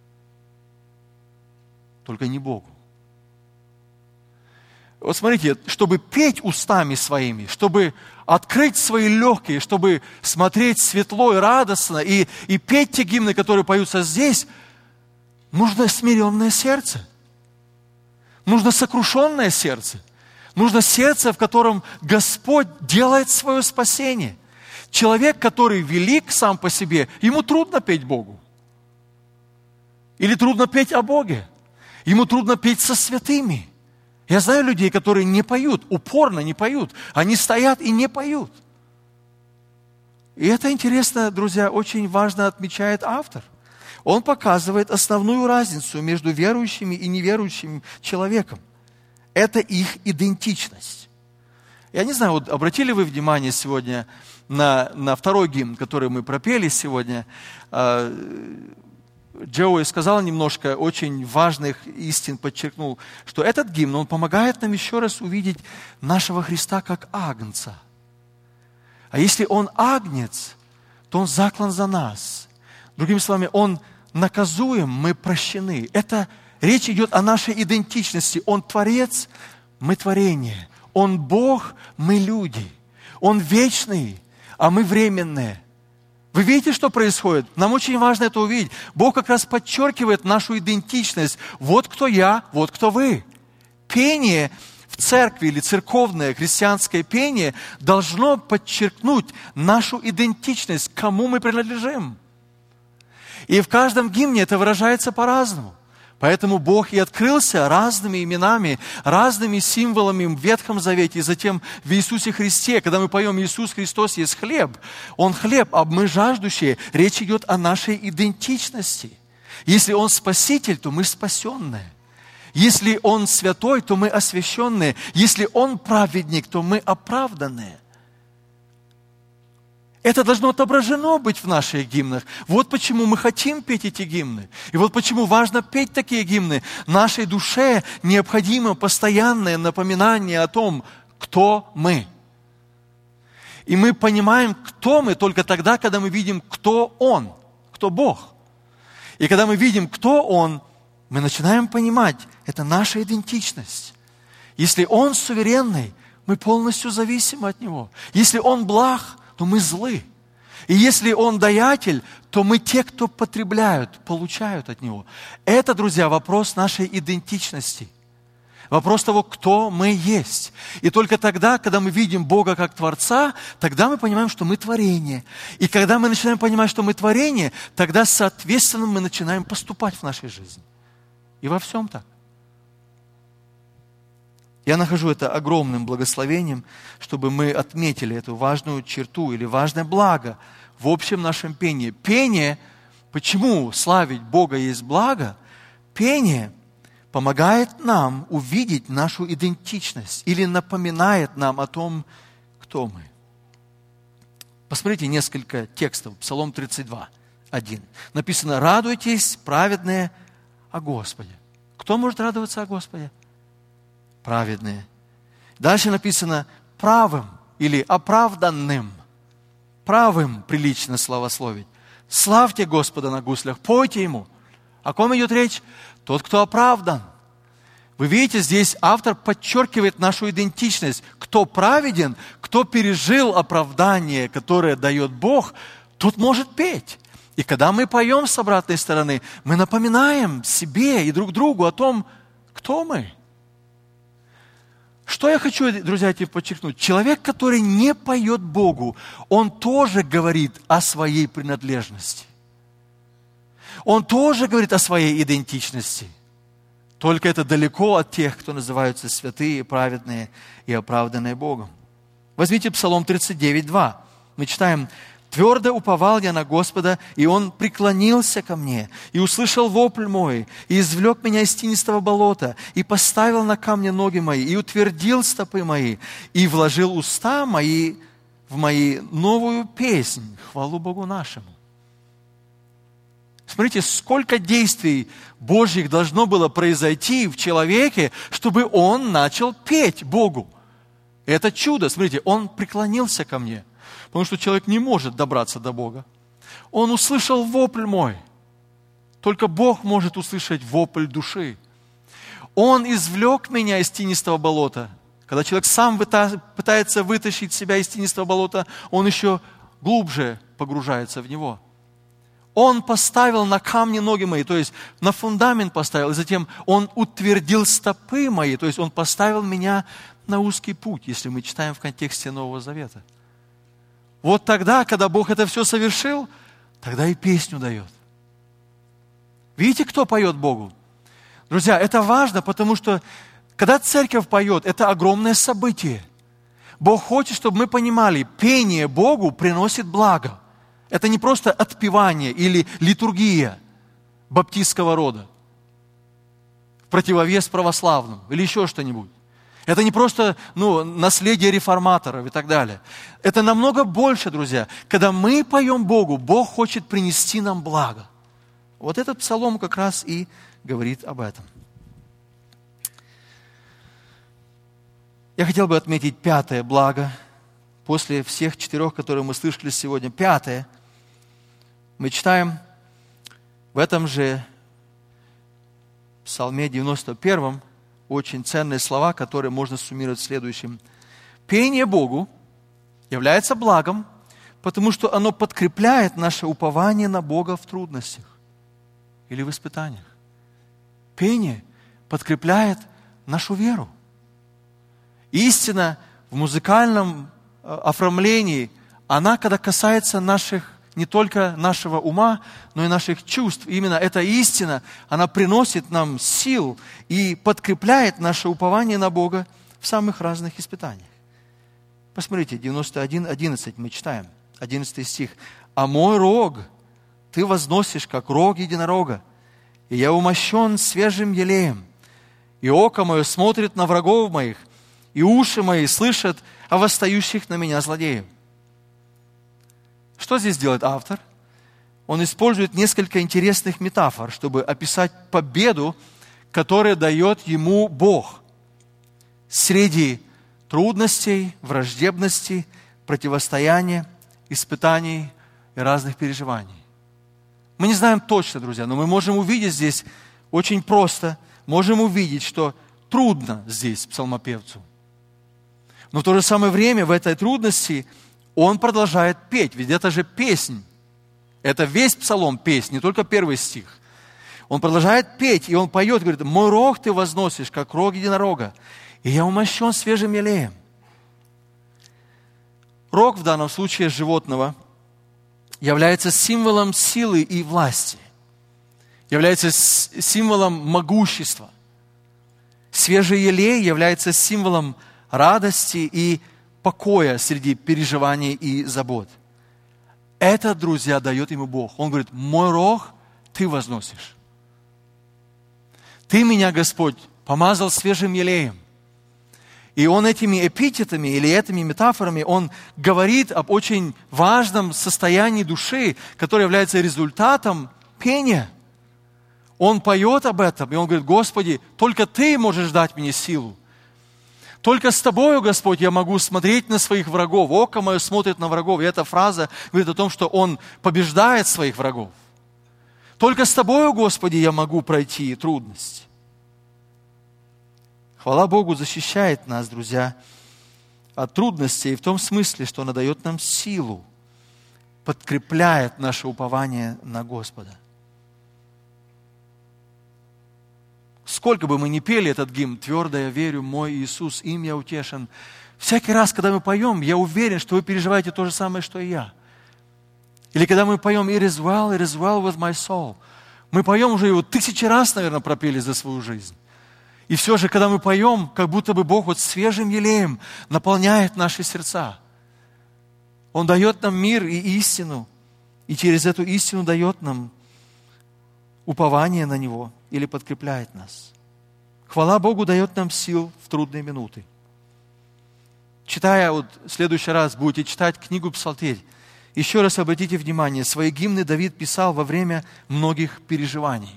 Только не Богу. Вот смотрите, чтобы петь устами своими, чтобы открыть свои легкие, чтобы смотреть светло и радостно, и, и петь те гимны, которые поются здесь, нужно смиренное сердце. Нужно сокрушенное сердце. Нужно сердце, в котором Господь делает свое спасение. Человек, который велик сам по себе, ему трудно петь Богу. Или трудно петь о Боге. Ему трудно петь со святыми. Я знаю людей, которые не поют, упорно не поют. Они стоят и не поют. И это интересно, друзья, очень важно отмечает автор. Он показывает основную разницу между верующими и неверующим человеком. Это их идентичность. Я не знаю, вот обратили вы внимание сегодня на, на второй гимн, который мы пропели сегодня. Джоуи сказал немножко очень важных истин, подчеркнул, что этот гимн, он помогает нам еще раз увидеть нашего Христа как агнца. А если он агнец, то он заклан за нас. Другими словами, он наказуем, мы прощены. Это речь идет о нашей идентичности. Он Творец, мы творение. Он Бог, мы люди. Он вечный, а мы временные. Вы видите, что происходит? Нам очень важно это увидеть. Бог как раз подчеркивает нашу идентичность. Вот кто я, вот кто вы. Пение в церкви или церковное христианское пение должно подчеркнуть нашу идентичность, кому мы принадлежим. И в каждом гимне это выражается по-разному. Поэтому Бог и открылся разными именами, разными символами в Ветхом Завете и затем в Иисусе Христе. Когда мы поем «Иисус Христос есть хлеб», Он хлеб, а мы жаждущие. Речь идет о нашей идентичности. Если Он Спаситель, то мы спасенные. Если Он святой, то мы освященные. Если Он праведник, то мы оправданные. Это должно отображено быть в наших гимнах. Вот почему мы хотим петь эти гимны. И вот почему важно петь такие гимны. Нашей душе необходимо постоянное напоминание о том, кто мы. И мы понимаем, кто мы, только тогда, когда мы видим, кто Он, кто Бог. И когда мы видим, кто Он, мы начинаем понимать, это наша идентичность. Если Он суверенный, мы полностью зависимы от Него. Если Он благ, то мы злы. И если Он даятель, то мы те, кто потребляют, получают от Него. Это, друзья, вопрос нашей идентичности. Вопрос того, кто мы есть. И только тогда, когда мы видим Бога как Творца, тогда мы понимаем, что мы творение. И когда мы начинаем понимать, что мы творение, тогда, соответственно, мы начинаем поступать в нашей жизни. И во всем так. Я нахожу это огромным благословением, чтобы мы отметили эту важную черту или важное благо в общем нашем пении. Пение, почему славить Бога есть благо? Пение помогает нам увидеть нашу идентичность или напоминает нам о том, кто мы. Посмотрите несколько текстов. Псалом тридцать два, один. Написано: «Радуйтесь, праведные, о Господе». Кто может радоваться о Господе? Праведные. Дальше написано правым или оправданным. Правым прилично славословить. Славьте Господа на гуслях, пойте Ему. О ком идет речь? Тот, кто оправдан. Вы видите, здесь автор подчеркивает нашу идентичность. Кто праведен, кто пережил оправдание, которое дает Бог, тот может петь. И когда мы поем с обратной стороны, мы напоминаем себе и друг другу о том, кто мы. Что я хочу, друзья, тебе подчеркнуть? Человек, который не поет Богу, он тоже говорит о своей принадлежности. Он тоже говорит о своей идентичности. Только это далеко от тех, кто называются святые, праведные и оправданные Богом. Возьмите Псалом тридцать девять, два. Мы читаем: «Твердо уповал я на Господа, и Он преклонился ко мне, и услышал вопль мой, и извлек меня из тинистого болота, и поставил на камне ноги мои, и утвердил стопы мои, и вложил уста мои в мои новую песнь, хвалу Богу нашему». Смотрите, сколько действий Божьих должно было произойти в человеке, чтобы он начал петь Богу. Это чудо. Смотрите, Он преклонился ко мне. Потому что человек не может добраться до Бога. Он услышал вопль мой. Только Бог может услышать вопль души. Он извлек меня из тинистого болота. Когда человек сам пытается вытащить себя из тинистого болота, он еще глубже погружается в него. Он поставил на камни ноги мои, то есть на фундамент поставил, и затем Он утвердил стопы мои, то есть Он поставил меня на узкий путь, если мы читаем в контексте Нового Завета. Вот тогда, когда Бог это все совершил, тогда и песню дает. Видите, кто поет Богу? Друзья, это важно, потому что, когда церковь поет, это огромное событие. Бог хочет, чтобы мы понимали, пение Богу приносит благо. Это не просто отпевание или литургия баптистского рода, в противовес православному или еще что-нибудь. Это не просто ну, наследие реформаторов и так далее. Это намного больше, друзья. Когда мы поем Богу, Бог хочет принести нам благо. Вот этот псалом как раз и говорит об этом. Я хотел бы отметить пятое благо. После всех четырех, которые мы слышали сегодня, пятое. Мы читаем в этом же Псалме девяносто первом очень ценные слова, которые можно суммировать в следующем. Пение Богу является благом, потому что оно подкрепляет наше упование на Бога в трудностях или в испытаниях. Пение подкрепляет нашу веру. Истина в музыкальном оформлении, она, когда касается наших, не только нашего ума, но и наших чувств. Именно эта истина, она приносит нам сил и подкрепляет наше упование на Бога в самых разных испытаниях. Посмотрите, девяносто один одиннадцать мы читаем, одиннадцатый стих. «А мой рог ты возносишь, как рог единорога, и я умощен свежим елеем, и око мое смотрит на врагов моих, и уши мои слышат о восстающих на меня злодеев». Что здесь делает автор? Он использует несколько интересных метафор, чтобы описать победу, которую дает ему Бог среди трудностей, враждебности, противостояния, испытаний и разных переживаний. Мы не знаем точно, друзья, но мы можем увидеть здесь очень просто, можем увидеть, что трудно здесь псалмопевцу. Но в то же самое время в этой трудности он продолжает петь, ведь это же песнь. Это весь псалом песнь, не только первый стих. Он продолжает петь, и он поет, говорит: «Мой рог ты возносишь, как рог единорога, и я умощен свежим елеем». Рог в данном случае животного является символом силы и власти, является символом могущества. Свежий елей является символом радости и покоя среди переживаний и забот. Это, друзья, дает ему Бог. Он говорит: «Мой рог ты возносишь». Ты меня, Господь, помазал свежим елеем. И он этими эпитетами или этими метафорами, он говорит об очень важном состоянии души, которое является результатом пения. Он поет об этом, и он говорит: «Господи, только Ты можешь дать мне силу. Только с Тобою, Господь, я могу смотреть на своих врагов. Око мое смотрит на врагов». И эта фраза говорит о том, что он побеждает своих врагов. Только с Тобою, Господи, я могу пройти трудность. Хвала Богу защищает нас, друзья, от трудностей в том смысле, что она дает нам силу, подкрепляет наше упование на Господа. Сколько бы мы ни пели этот гимн: «Твердо я верю, мой Иисус, им я утешен», всякий раз, когда мы поем, я уверен, что вы переживаете то же самое, что и я. Или когда мы поем «It is well, it is well with my soul», мы поем уже его тысячи раз, наверное, пропели за свою жизнь. И все же, когда мы поем, как будто бы Бог вот свежим елеем наполняет наши сердца. Он дает нам мир и истину, и через эту истину дает нам упование на Него или подкрепляет нас. Хвала Богу дает нам сил в трудные минуты. Читая, вот в следующий раз будете читать книгу «Псалтирь», еще раз обратите внимание, свои гимны Давид писал во время многих переживаний,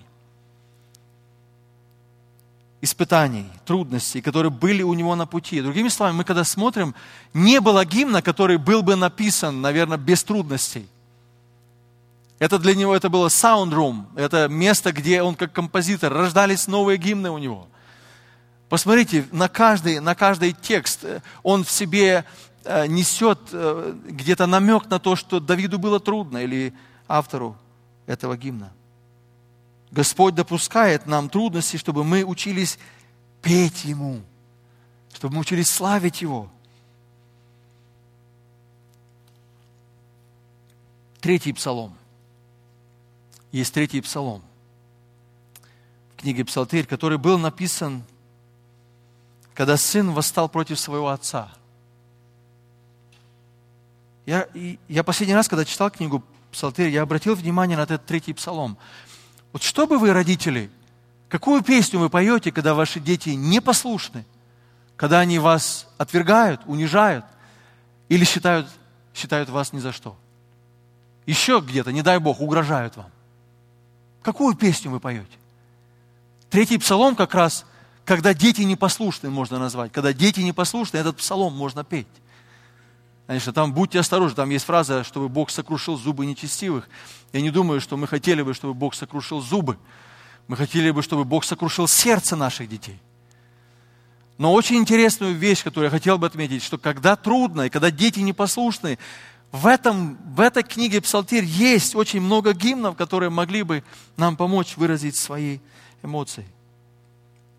испытаний, трудностей, которые были у него на пути. Другими словами, мы когда смотрим, не было гимна, который был бы написан, наверное, без трудностей. Это для него это было sound room, это место, где он как композитор, рождались новые гимны у него. Посмотрите, на каждый, на каждый текст он в себе несет где-то намек на то, что Давиду было трудно, или автору этого гимна. Господь допускает нам трудности, чтобы мы учились петь Ему, чтобы мы учились славить Его. Третий псалом. Есть третий псалом в книге «Псалтирь», который был написан, когда сын восстал против своего отца. Я, я последний раз, когда читал книгу «Псалтирь», я обратил внимание на этот третий псалом. Вот что бы вы, родители, какую песню вы поете, когда ваши дети непослушны, когда они вас отвергают, унижают или считают, считают вас ни за что? Еще где-то, не дай Бог, угрожают вам. Какую песню вы поете? Третий псалом как раз, когда дети непослушны, можно назвать. Когда дети непослушны, этот псалом можно петь. Конечно, там будьте осторожны, там есть фраза, чтобы Бог сокрушил зубы нечестивых. Я не думаю, что мы хотели бы, чтобы Бог сокрушил зубы. Мы хотели бы, чтобы Бог сокрушил сердце наших детей. Но очень интересную вещь, которую я хотел бы отметить, что когда трудно, и когда дети непослушны, в, этом, в этой книге «Псалтирь» есть очень много гимнов, которые могли бы нам помочь выразить свои эмоции.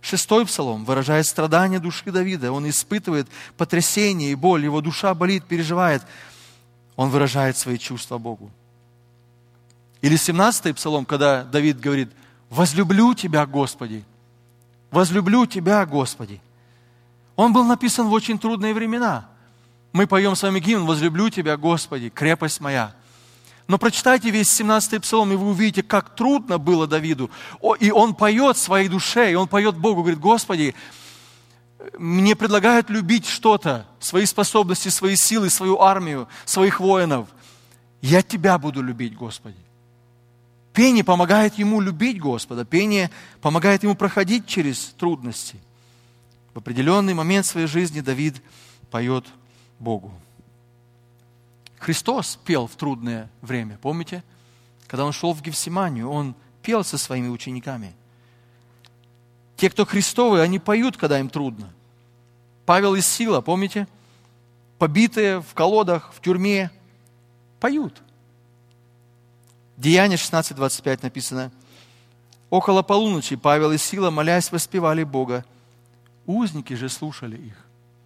Шестой псалом выражает страдания души Давида. Он испытывает потрясение и боль. Его душа болит, переживает. Он выражает свои чувства Богу. Или семнадцатый псалом, когда Давид говорит: «Возлюблю Тебя, Господи! Возлюблю Тебя, Господи!» Он был написан в очень трудные времена. Мы поем с вами гимн «Возлюблю Тебя, Господи, крепость моя». Но прочитайте весь семнадцатый псалом, и вы увидите, как трудно было Давиду. И он поет своей душе, и он поет Богу, говорит: «Господи, мне предлагают любить что-то, свои способности, свои силы, свою армию, своих воинов. Я Тебя буду любить, Господи». Пение помогает ему любить Господа, пение помогает ему проходить через трудности. В определенный момент своей жизни Давид поет Богу. Христос пел в трудное время, помните? Когда Он шел в Гефсиманию, Он пел со своими учениками. Те, кто Христовые, они поют, когда им трудно. Павел и Сила, помните? Побитые в колодах, в тюрьме, поют. Деяния шестнадцать двадцать пять написано: «Около полуночи Павел и Сила, молясь, воспевали Бога. Узники же слушали их».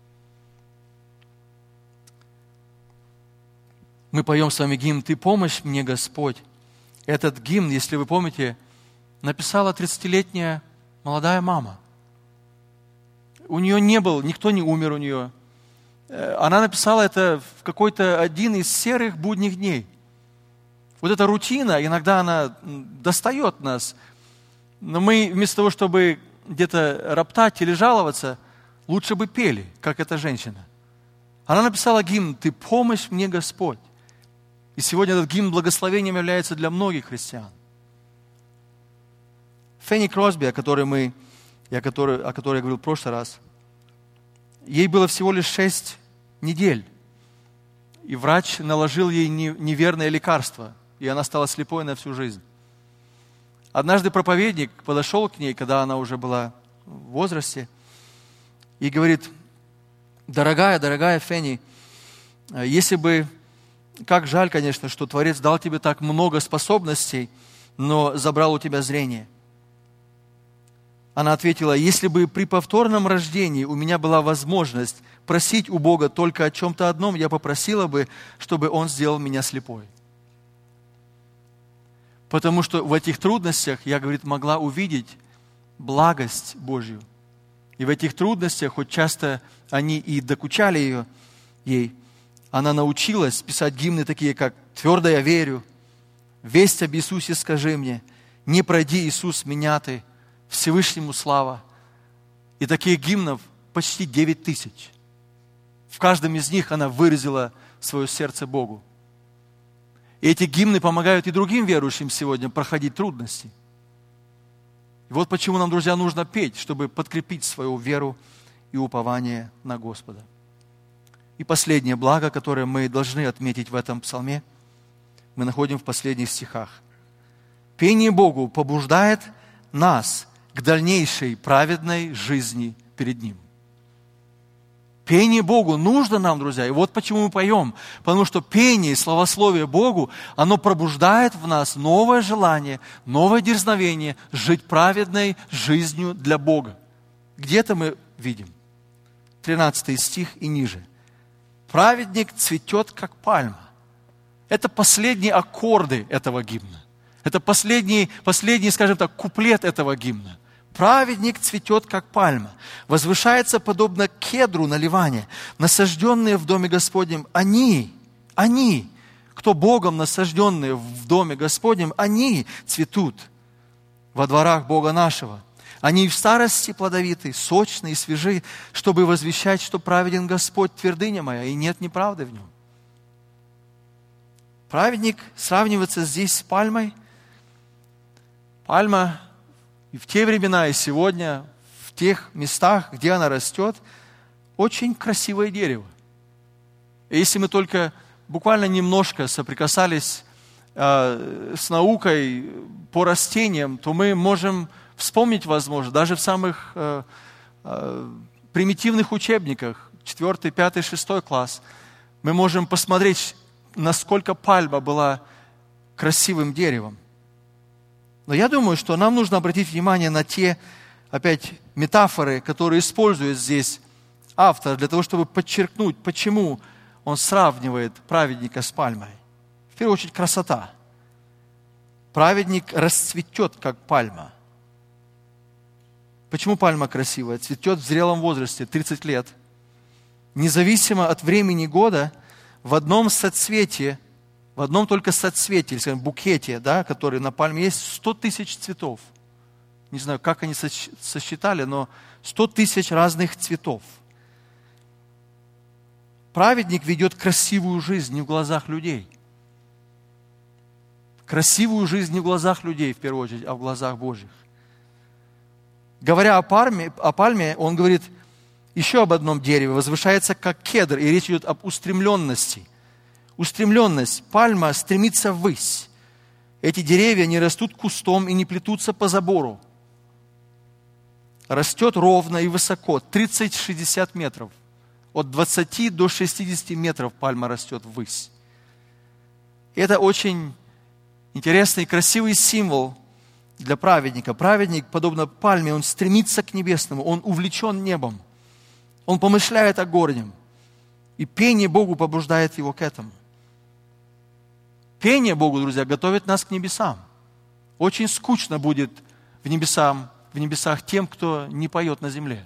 Мы поем с вами гимн «Ты помощь мне, Господь». Этот гимн, если вы помните, написала тридцатилетняя молодая мама. У нее не был, никто не умер у нее. Она написала это в какой-то один из серых будних дней. Вот эта рутина, иногда она достает нас. Но мы вместо того, чтобы где-то роптать или жаловаться, лучше бы пели, как эта женщина. Она написала гимн «Ты помощь мне, Господь». И сегодня этот гимн благословением является для многих христиан. Фенни Кросби, о которой, мы, о которой, о которой я говорил в прошлый раз, ей было всего лишь шесть недель. И врач наложил ей неверное лекарство, и она стала слепой на всю жизнь. Однажды проповедник подошел к ней, когда она уже была в возрасте, и говорит: «Дорогая, дорогая Фенни, если бы, как жаль, конечно, что Творец дал тебе так много способностей, но забрал у тебя зрение». Она ответила: «Если бы при повторном рождении у меня была возможность просить у Бога только о чем-то одном, я попросила бы, чтобы Он сделал меня слепой». Потому что в этих трудностях я, говорит, могла увидеть благость Божью. И в этих трудностях, хоть часто они и докучали ее, ей, она научилась писать гимны такие, как «Твердо я верю», «Весть об Иисусе скажи мне», «Не пройди, Иисус, меня ты», «Всевышнему слава». И таких гимнов почти девять тысяч. В каждом из них она выразила свое сердце Богу. И эти гимны помогают и другим верующим сегодня проходить трудности. И вот почему нам, друзья, нужно петь, чтобы подкрепить свою веру и упование на Господа. И последнее благо, которое мы должны отметить в этом псалме, мы находим в последних стихах. Пение Богу побуждает нас к дальнейшей праведной жизни перед Ним. Пение Богу нужно нам, друзья. И вот почему мы поем. Потому что пение и славословие Богу, оно пробуждает в нас новое желание, новое дерзновение жить праведной жизнью для Бога. Где-то мы видим. тринадцатый стих и ниже. «Праведник цветет, как пальма». Это последние аккорды этого гимна. Это последний, последний, скажем так, куплет этого гимна. Праведник цветет, как пальма, возвышается подобно кедру на Ливане, насажденные в доме Господнем. Они, они, кто Богом насажденные в доме Господнем, они цветут во дворах Бога нашего. Они и в старости плодовиты, сочные и свежи, чтобы возвещать, что праведен Господь, твердыня моя, и нет неправды в нем. Праведник сравнивается здесь с пальмой. Пальма и в те времена, и сегодня, в тех местах, где она растет, очень красивое дерево. И если мы только буквально немножко соприкасались э, с наукой по растениям, то мы можем вспомнить, возможно, даже в самых э, э, примитивных учебниках, четвертый, пятый, шестой класс, мы можем посмотреть, насколько пальма была красивым деревом. Но я думаю, что нам нужно обратить внимание на те, опять, метафоры, которые использует здесь автор для того, чтобы подчеркнуть, почему он сравнивает праведника с пальмой. В первую очередь, красота. Праведник расцветет, как пальма. Почему пальма красивая? Цветет в зрелом возрасте, тридцать лет. Независимо от времени года, в одном соцветии, в одном только соцветии, или, скажем, букете, да, который на пальме, есть сто тысяч цветов. Не знаю, как они сосчитали, но сто тысяч разных цветов. Праведник ведет красивую жизнь не в глазах людей. Красивую жизнь не в глазах людей, в первую очередь, а в глазах Божьих. Говоря о пальме, о пальме, он говорит еще об одном дереве, возвышается как кедр, и речь идет об устремленности. Устремленность. Пальма стремится ввысь. Эти деревья не растут кустом и не плетутся по забору. Растет ровно и высоко, тридцать-шестьдесят метров. От двадцати до шестидесяти метров пальма растет ввысь. И это очень интересный и красивый символ для праведника. Праведник, подобно пальме, он стремится к небесному, он увлечен небом. Он помышляет о горнем. И пение Богу побуждает его к этому. Пение Богу, друзья, готовит нас к небесам. Очень скучно будет в небесах, в небесах тем, кто не поет на земле.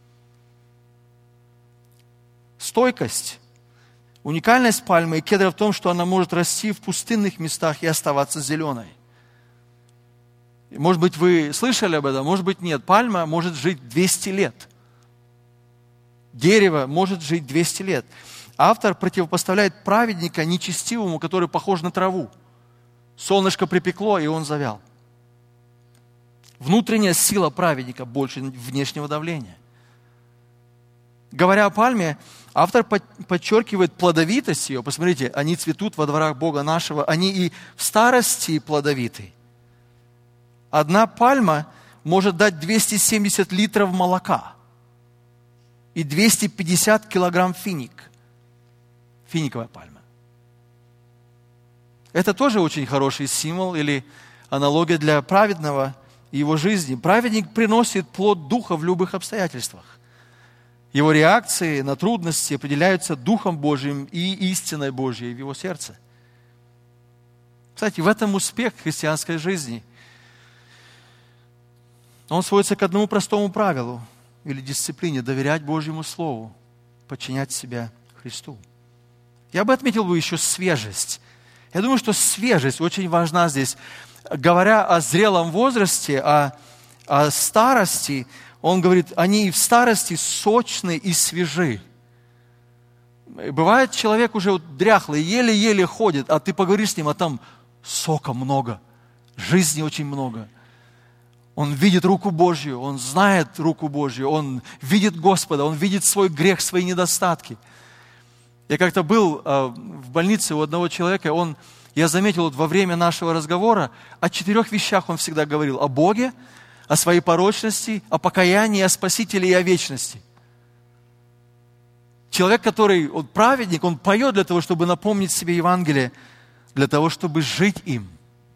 Стойкость. Уникальность пальмы и кедра в том, что она может расти в пустынных местах и оставаться зеленой. Может быть, вы слышали об этом, может быть, нет. Пальма может жить двести лет. Дерево может жить двести лет. Автор противопоставляет праведника нечестивому, который похож на траву. Солнышко припекло, и он завял. Внутренняя сила праведника больше внешнего давления. Говоря о пальме, автор подчеркивает плодовитость ее. Посмотрите, они цветут во дворах Бога нашего, они и в старости плодовиты. Одна пальма может дать двести семьдесят литров молока и двести пятьдесят килограмм финик. Финиковая пальма. Это тоже очень хороший символ или аналогия для праведного и его жизни. Праведник приносит плод духа в любых обстоятельствах. Его реакции на трудности определяются Духом Божьим и истиной Божьей в его сердце. Кстати, в этом успех христианской жизни. Он сводится к одному простому правилу или дисциплине – доверять Божьему Слову, подчинять себя Христу. Я бы отметил бы еще свежесть. Я думаю, что свежесть очень важна здесь. Говоря о зрелом возрасте, о, о старости, он говорит, они и в старости сочны и свежи. Бывает, человек уже вот дряхлый, еле-еле ходит, а ты поговоришь с ним, а там сока много, жизни очень много. Он видит руку Божью, он знает руку Божью, он видит Господа, он видит свой грех, свои недостатки. Я как-то был э, в больнице у одного человека, он, я заметил вот во время нашего разговора, о четырех вещах он всегда говорил. О Боге, о своей порочности, о покаянии, о Спасителе и о вечности. Человек, который, он праведник, он поет для того, чтобы напомнить себе Евангелие, для того, чтобы жить им.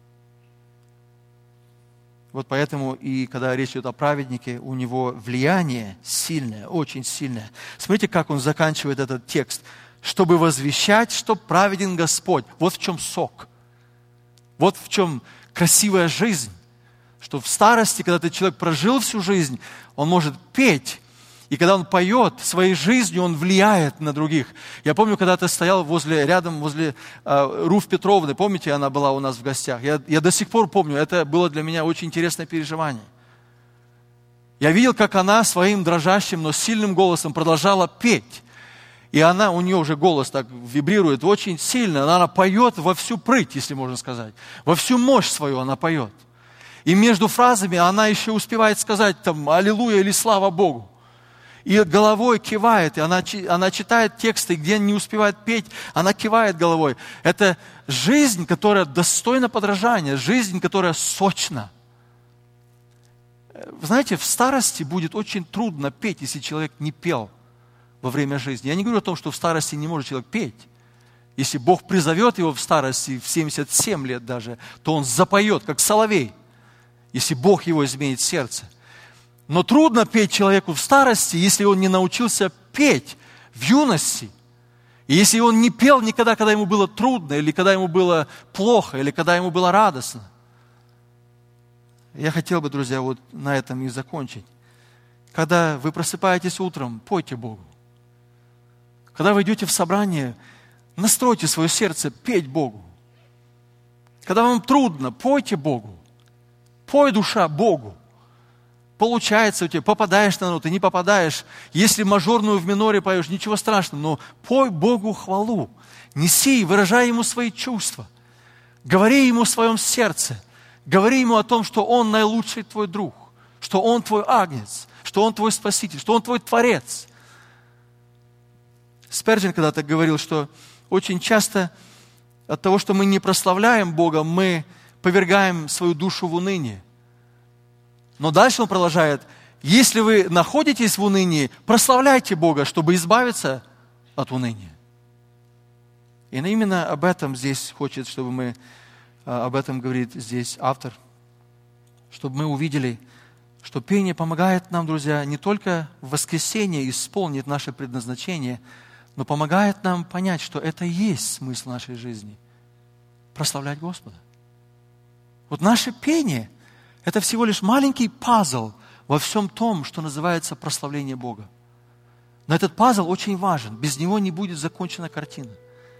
Вот поэтому и когда речь идет о праведнике, у него влияние сильное, очень сильное. Смотрите, как он заканчивает этот текст. Чтобы возвещать, что праведен Господь. Вот в чем сок. Вот в чем красивая жизнь. Что в старости, когда ты человек прожил всю жизнь, он может петь. И когда он поет своей жизнью, он влияет на других. Я помню, когда-то стоял возле, рядом возле э, Руф Петровны. Помните, она была у нас в гостях? Я, я до сих пор помню, это было для меня очень интересное переживание. Я видел, как она своим дрожащим, но сильным голосом продолжала петь. И она, у нее уже голос так вибрирует очень сильно. Она, она поет во всю прыть, если можно сказать. Во всю мощь свою она поет. И между фразами она еще успевает сказать там «Аллилуйя» или «Слава Богу». И головой кивает, и она, она читает тексты, где не успевает петь, она кивает головой. Это жизнь, которая достойна подражания, жизнь, которая сочна. Вы знаете, в старости будет очень трудно петь, если человек не пел во время жизни. Я не говорю о том, что в старости не может человек петь. Если Бог призовет его в старости, в семьдесят семь лет даже, то он запоет, как соловей, если Бог его изменит сердце. Но трудно петь человеку в старости, если он не научился петь в юности. И если он не пел никогда, когда ему было трудно, или когда ему было плохо, или когда ему было радостно. Я хотел бы, друзья, вот на этом и закончить. Когда вы просыпаетесь утром, пойте Богу. Когда вы идете в собрание, настройте свое сердце петь Богу. Когда вам трудно, пойте Богу. Пой, душа, Богу. Получается у тебя, попадаешь на ноты, не попадаешь. Если мажорную в миноре поешь, ничего страшного, но пой Богу хвалу. Неси, выражай Ему свои чувства. Говори Ему в своем сердце. Говори Ему о том, что Он наилучший твой друг, что Он твой агнец, что Он твой спаситель, что Он твой творец. Спержин когда-то говорил, что очень часто от того, что мы не прославляем Бога, мы повергаем свою душу в уныние. Но дальше он продолжает: если вы находитесь в унынии, прославляйте Бога, чтобы избавиться от уныния. И именно об этом здесь хочет, чтобы мы, об этом говорит здесь автор, чтобы мы увидели, что пение помогает нам, друзья, не только в воскресенье исполнить наше предназначение, но помогает нам понять, что это и есть смысл нашей жизни – прославлять Господа. Вот наше пение – это всего лишь маленький пазл во всем том, что называется прославление Бога. Но этот пазл очень важен. Без него не будет закончена картина.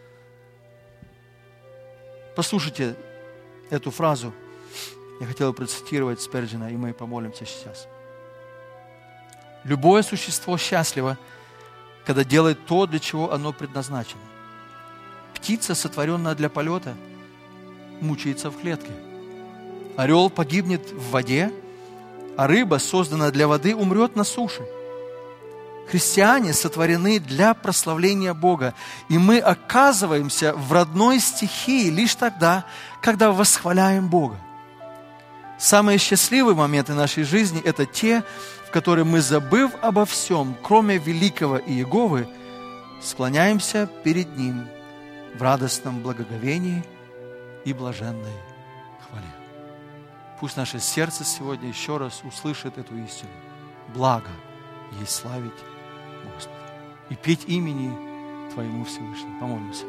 Послушайте эту фразу. Я хотел бы процитировать Спержина, и мы помолимся сейчас. «Любое существо счастливо, когда делает то, для чего оно предназначено. Птица, сотворенная для полета, мучается в клетке. Орел погибнет в воде, а рыба, созданная для воды, умрет на суше. Христиане сотворены для прославления Бога, и мы оказываемся в родной стихии лишь тогда, когда восхваляем Бога. Самые счастливые моменты нашей жизни – это те, в которые мы, забыв обо всем, кроме великого Иеговы, склоняемся перед Ним в радостном благоговении и блаженной хвале. Пусть наше сердце сегодня еще раз услышит эту истину. Благо есть славить Господа и петь имени Твоему Всевышнему. Помолимся.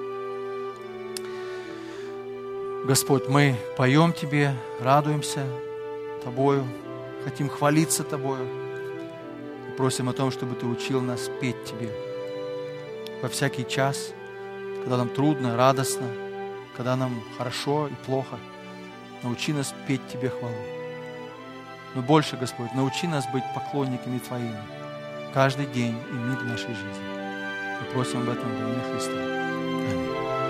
Господь, мы поем Тебе, радуемся Тобою, хотим хвалиться Тобою и просим о том, чтобы Ты учил нас петь Тебе во всякий час, когда нам трудно, радостно, когда нам хорошо и плохо. Научи нас петь Тебе хвалу. Но больше, Господь, научи нас быть поклонниками Твоими каждый день и миг нашей жизни. Мы просим об этом во имя Христа. Аминь.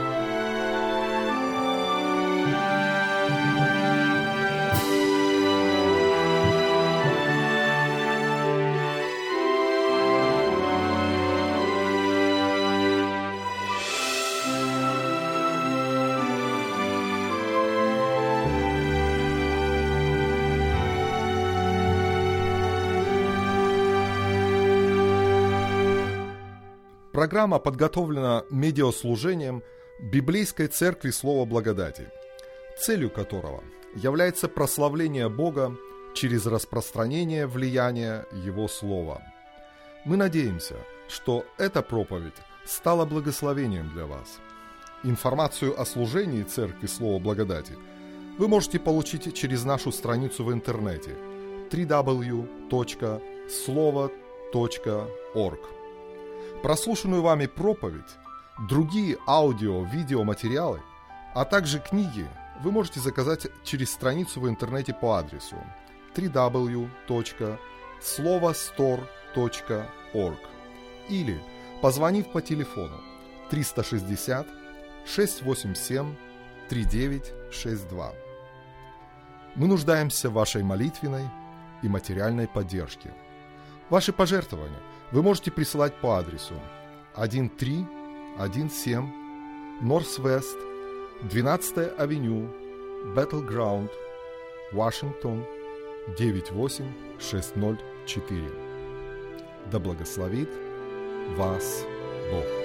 Программа подготовлена медиаслужением Библейской Церкви Слова Благодати, целью которого является прославление Бога через распространение влияния Его Слова. Мы надеемся, что эта проповедь стала благословением для вас. Информацию о служении Церкви Слова Благодати вы можете получить через нашу страницу в интернете дабл ю дабл ю дабл ю точка слово точка орг. Прослушанную вами проповедь, другие аудио-видеоматериалы, а также книги вы можете заказать через страницу в интернете по адресу дабл ю дабл ю дабл ю точка слово стор точка орг или позвонив по телефону триста шестьдесят шестьсот восемьдесят семь тридцать девять шестьдесят два. Мы нуждаемся в вашей молитвенной и материальной поддержке. Ваши пожертвования вы можете присылать по адресу тысяча триста семнадцать Норс-Вест, двенадцатая авеню, Battleground, Вашингтон, девять восемь шесть ноль четыре. Да благословит вас Бог.